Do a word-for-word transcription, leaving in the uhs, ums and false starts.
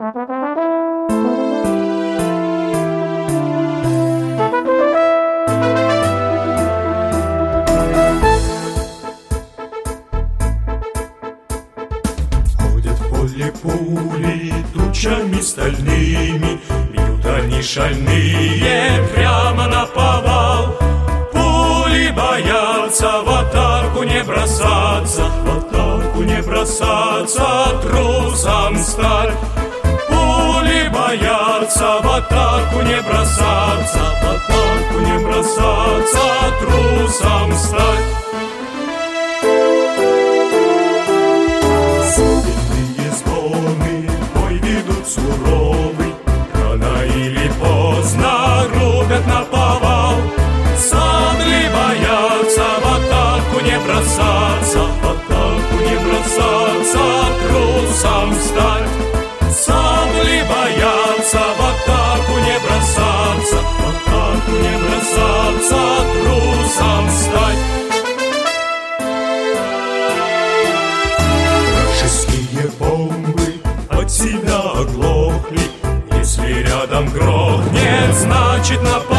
Ходят в поле пули тучами стальными, бьют они шальные прямо наповал. Пули боятся в атаку не бросаться, в атаку не бросаться, трусам стать. Пули боятся в атаку не бросаться, в атаку не бросаться, трусам стать. Сильные звоны бой ведут суровый, рано или поздно рубят наповал. Сабли боятся в атаку не бросаться, в атаку не бросаться, трусам стать. Сабли боятся в атаку не бросаться, в атаку не бросаться, трусам стать. Вражеские бомбы от себя оглохли, если рядом грохнет, значит нападет.